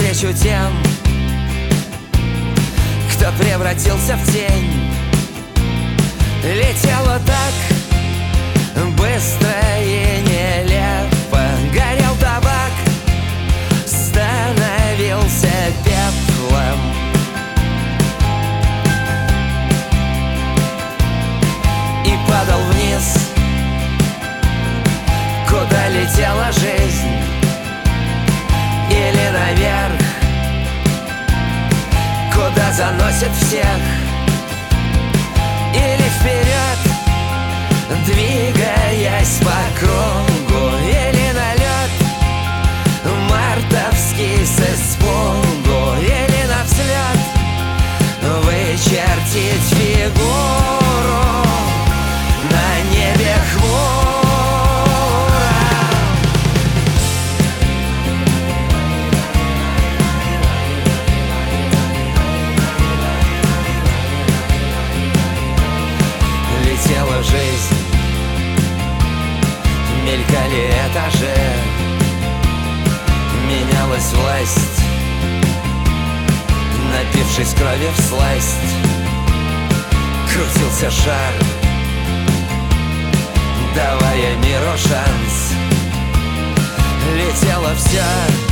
навстречу тем, кто превратился в тень. Летела так быстро и нелепо, горел табак, становился пеплом. И падал вниз, куда летела жизнь, или наверх, куда заносит всех, или вперед, двигаясь по кругу, или на лед мартовский с испугу, или на взлет вычертить фигуру на небе хмуро. Летела жизнь, мелькали этажи, менялась власть, напившись крови всласть. Крутился шар, давая миру шанс. Летело все,